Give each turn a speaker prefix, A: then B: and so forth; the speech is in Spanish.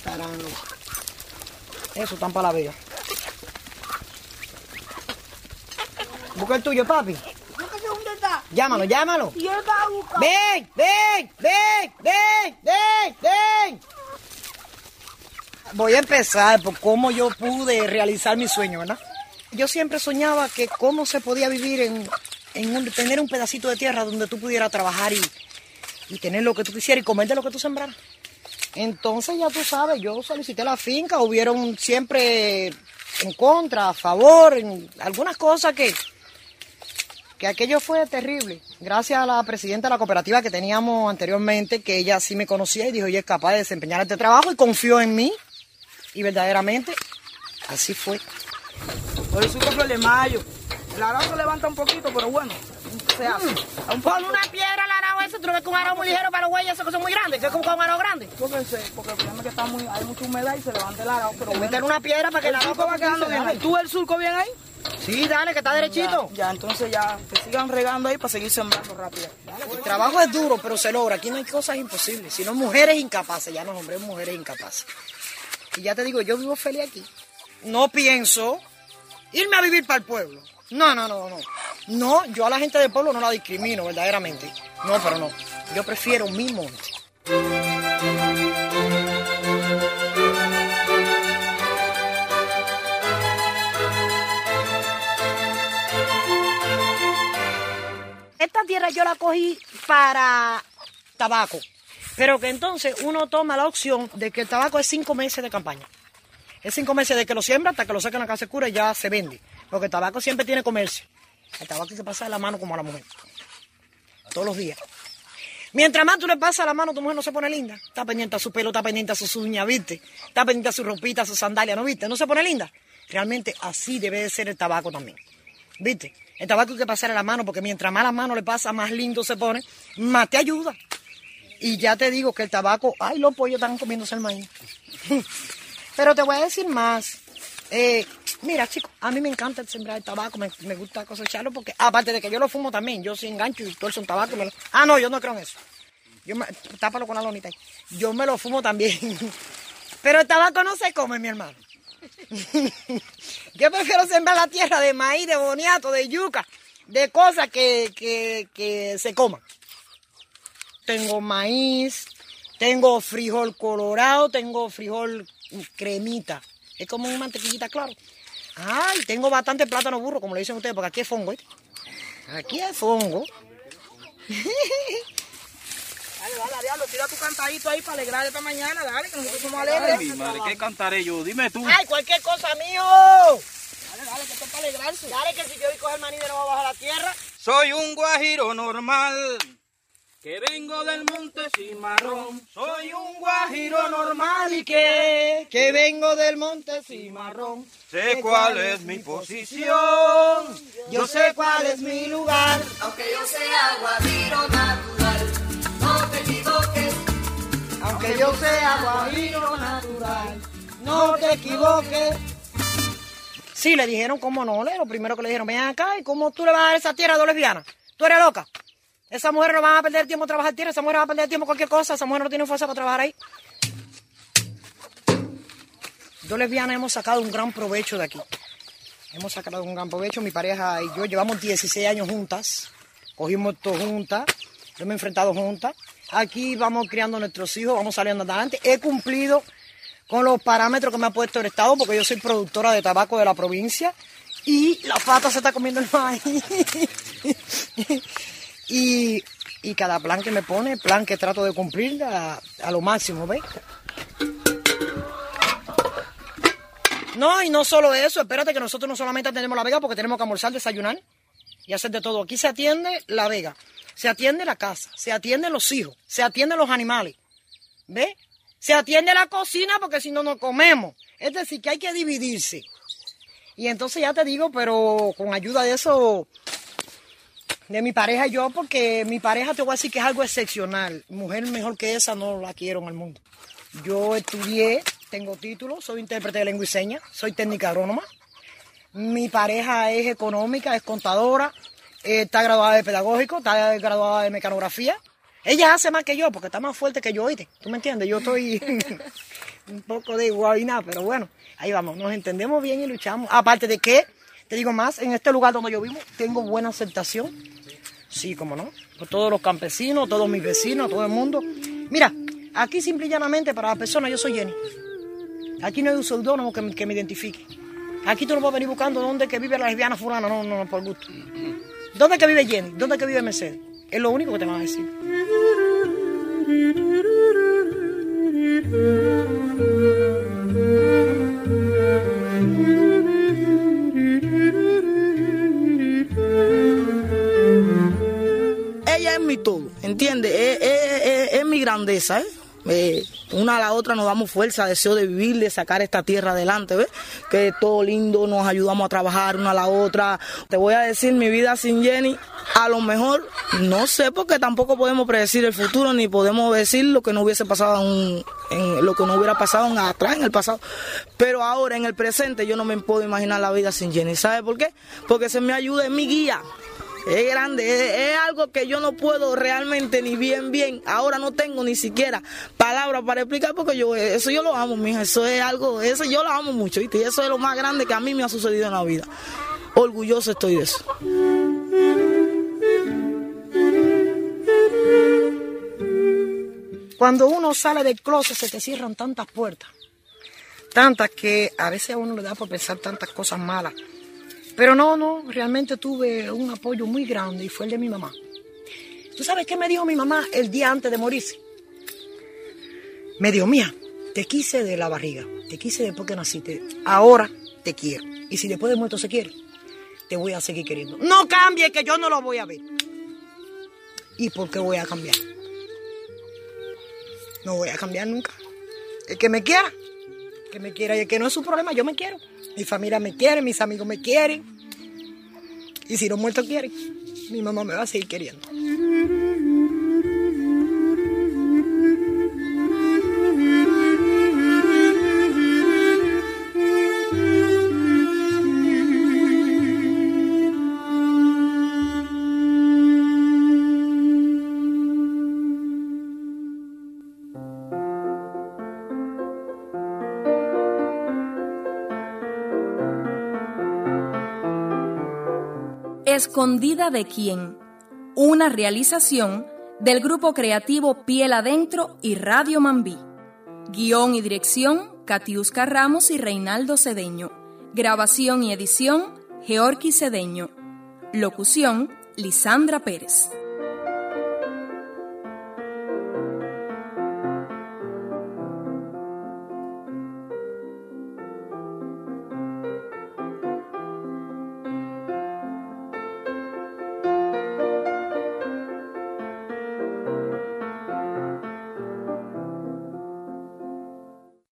A: Tarano. Eso, están para la vega. Busca el tuyo, papi.
B: ¿Dónde está?
A: Llámalo, llámalo.
B: Y él va a buscar.
A: ¡Ven, ven, ven, ven, ven, ven! Voy a empezar por cómo yo pude realizar mi sueño, ¿verdad? Yo siempre soñaba que cómo se podía vivir tener un pedacito de tierra donde tú pudieras trabajar y tener lo que tú quisieras y comer de lo que tú sembraras. Entonces ya tú sabes, yo solicité la finca, hubieron siempre en contra, a favor, en algunas cosas que aquello fue terrible. Gracias a la presidenta de la cooperativa que teníamos anteriormente, que ella sí me conocía y dijo, ella es capaz de desempeñar este trabajo y confió en mí. Y verdaderamente así fue.
B: Hoy es un cofre de mayo. El arao se levanta un poquito, pero bueno, se hace.
A: Con una piedra el arao ese, tú lo ves con un arao muy ligero para los güeyes, esos que son muy grandes, que es como con un arao grande.
B: Porque el problema es que hay mucha humedad y se levanta el arao. Pero
A: Meter una piedra para que el arao
B: surco va quedando bien ahí. ¿Tú el surco bien ahí?
A: Sí, dale, que está derechito.
B: Ya, entonces ya, que sigan regando ahí para seguir sembrando rápido.
A: El trabajo es duro, pero se logra. Aquí no hay cosas imposibles, sino mujeres incapaces. Ya nos nombré mujeres incapaces. Y ya te digo, yo vivo feliz aquí. No pienso irme a vivir para el pueblo. No. No, yo a la gente del pueblo no la discrimino, verdaderamente. No, pero no. Yo prefiero mi monte. Esta tierra yo la cogí para tabaco, pero que entonces uno toma la opción de que el tabaco es 5 meses de campaña. Es 5 meses de que lo siembra hasta que lo sacan a la casa cura y ya se vende. Porque el tabaco siempre tiene comercio. El tabaco hay que pasar la mano como a la mujer. Todos los días. Mientras más tú le pasas la mano, tu mujer no se pone linda. Está pendiente a su pelo, está pendiente a sus uñas, ¿viste? Está pendiente a su ropita, a sus sandalias, ¿no viste? No se pone linda. Realmente así debe de ser el tabaco también. ¿Viste? El tabaco hay que pasarle la mano porque mientras más la mano le pasa, más lindo se pone, más te ayuda. Y ya te digo que el tabaco... Ay, los pollos están comiéndose el maíz. Pero te voy a decir más. Mira, chicos, a mí me encanta el sembrar el tabaco, me gusta cosecharlo porque, aparte de que yo lo fumo también, yo sí engancho y tuerzo un tabaco. No, yo no creo en eso. Tápalo con la lonita ahí. Yo me lo fumo también. Pero el tabaco no se come, mi hermano. Yo prefiero sembrar la tierra de maíz, de boniato, de yuca, de cosas que se coman. Tengo maíz, tengo frijol colorado, tengo frijol cremita. Es como una mantequillita, claro. Ay, tengo bastante plátano burro, como le dicen ustedes, porque aquí es fongo, ¿viste? Aquí es fongo.
B: Dale, diablo, tira tu cantadito ahí para alegrar esta mañana, dale, que nosotros somos alegres.
C: Ay, mi madre, ¿qué cantaré yo? Dime tú.
A: Ay, cualquier cosa, mío.
B: Dale, que esto es para alegrarse.
A: Dale, que si yo voy a coger maní de nuevo bajo la tierra.
C: Soy un guajiro normal, que vengo del monte Cimarrón. Soy un guajiro normal y
A: que vengo del monte Cimarrón.
C: sé cuál es mi posición.
A: Yo sé cuál es mi lugar.
D: Aunque yo sea guajiro natural, no te equivoques.
A: Aunque yo sea guajiro natural, no te equivoques. Sí, le dijeron cómo no, lo primero que le dijeron, ven acá, ¿y cómo tú le vas a dar esa tierra a dos lesbianas? Tú eres loca. Esa mujer no va a perder tiempo en trabajar tierra, esa mujer va a perder tiempo en cualquier cosa, esa mujer no tiene fuerza para trabajar ahí. Dos lesbianas hemos sacado un gran provecho de aquí. Hemos sacado un gran provecho, mi pareja y yo llevamos 16 años juntas, cogimos todo juntas, lo hemos enfrentado juntas. Aquí vamos criando a nuestros hijos, vamos saliendo adelante. He cumplido con los parámetros que me ha puesto el Estado, porque yo soy productora de tabaco de la provincia y la pata se está comiendo el maíz. y cada plan que me pone, plan que trato de cumplir a lo máximo, ¿ves? No, y no solo eso, espérate que nosotros no solamente atendemos la vega porque tenemos que almorzar, desayunar y hacer de todo. Aquí se atiende la vega, se atiende la casa, se atienden los hijos, se atienden los animales, ¿ves? Se atiende la cocina porque si no, no comemos. Es decir, que hay que dividirse. Y entonces ya te digo, pero con ayuda de eso, de mi pareja y yo, porque mi pareja te voy a decir que es algo excepcional. Mujer mejor que esa no la quiero en el mundo. Yo estudié, tengo título, soy intérprete de lengua y señas, soy técnica agrónoma. Mi pareja es económica, es contadora, está graduada de pedagógico, está graduada de mecanografía. Ella hace más que yo, porque está más fuerte que yo, ¿oíste? ¿Tú me entiendes? Yo estoy... un poco de guabina, pero bueno, ahí vamos, nos entendemos bien y luchamos. Aparte de que, te digo más, en este lugar donde yo vivo, tengo buena aceptación. Sí, cómo no, por todos los campesinos, todos mis vecinos, todo el mundo. Mira, aquí simple y llanamente para las personas yo soy Jenny. Aquí no hay un seudónimo que me identifique. Aquí tú no puedes venir buscando dónde que vive la lesbiana fulana, no, por gusto. ¿Dónde que vive Jenny? ¿Dónde que vive Mercedes? Es lo único que te van a decir.
B: Ella es mi todo, ¿entiendes? Es mi grandeza, ¿eh? Una a la otra nos damos fuerza, deseo de vivir, de sacar esta tierra adelante, ¿ves? Que es todo lindo, nos ayudamos a trabajar una a la otra. Te voy a decir, mi vida sin Jenny, a lo mejor, no sé, porque tampoco podemos predecir el futuro, ni podemos decir lo que no hubiese pasado lo que no hubiera pasado atrás, en el pasado. Pero ahora, en el presente, yo no me puedo imaginar la vida sin Jenny. ¿Sabes por qué? Porque se me ayuda, es mi guía. Es grande, es algo que yo no puedo realmente ni bien. Ahora no tengo ni siquiera palabras para explicar porque eso yo lo amo, mija. Eso es algo, eso yo lo amo mucho, ¿viste? Y eso es lo más grande que a mí me ha sucedido en la vida. Orgulloso estoy de eso.
A: Cuando uno sale del closet se te cierran tantas puertas. Tantas que a veces a uno le da por pensar tantas cosas malas. Pero no, realmente tuve un apoyo muy grande y fue el de mi mamá. ¿Tú sabes qué me dijo mi mamá el día antes de morirse? Me dijo, mía, te quise de la barriga, te quise después que naciste, ahora te quiero. Y si después de muerto se quiere, te voy a seguir queriendo. No cambie, que yo no lo voy a ver. ¿Y por qué voy a cambiar? No voy a cambiar nunca. El que me quiera, que me quiera, y el que no es su problema, yo me quiero. Mi familia me quiere, mis amigos me quieren. Y si los muertos quieren, mi mamá me va a seguir queriendo.
E: Escondida de quién, una realización del grupo creativo Piel Adentro y Radio Mambí. Guión y dirección, Katiuska Ramos y Reinaldo Cedeño. Grabación y edición, Georgi Cedeño. Locución, Lisandra Pérez.